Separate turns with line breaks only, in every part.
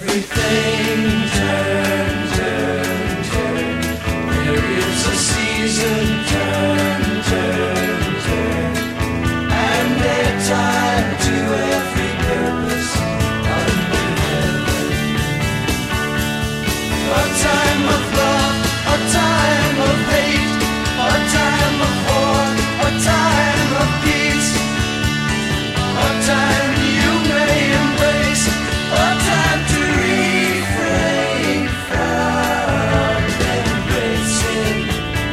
everything turn, turn, turn. There is a season, turn, turn, turn. And a time to every purpose under heaven. A time of love, a time of hate, a time of war, a time of peace. A time you may embrace, a time to refrain from embracing.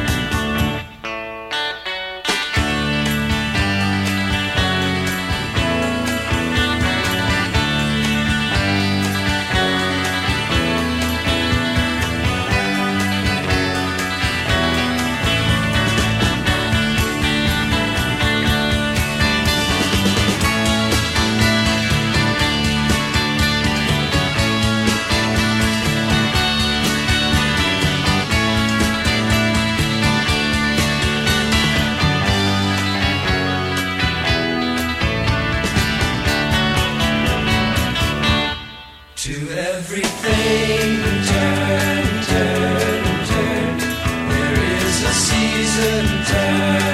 To everything turn, turn, turn. There is a season, turn.